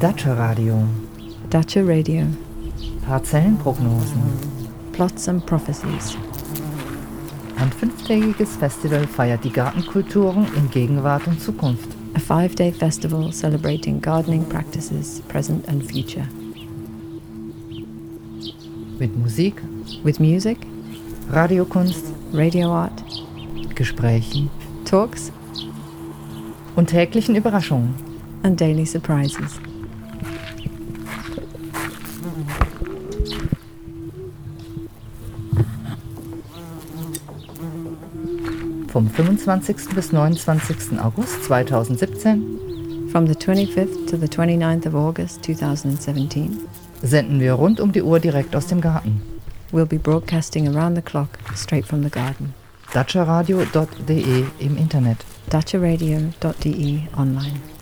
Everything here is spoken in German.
Dacia Radio. Dacia Radio. Parzellenprognosen. Plots and Prophecies. Ein 5-tägiges Festival feiert die Gartenkulturen in Gegenwart und Zukunft. A 5-day festival celebrating gardening practices, present and future. Mit Musik, With music, Radiokunst, radio art, Gesprächen talks, und täglichen Überraschungen. and daily surprises. Vom 25. bis 29. August 2017 From the 25th to the 29th of August 2017, senden wir rund um die Uhr direkt aus dem Garten. we'll be broadcasting around the clock, straight from the garden. daciaradio.de im Internet. daciaradio.de online.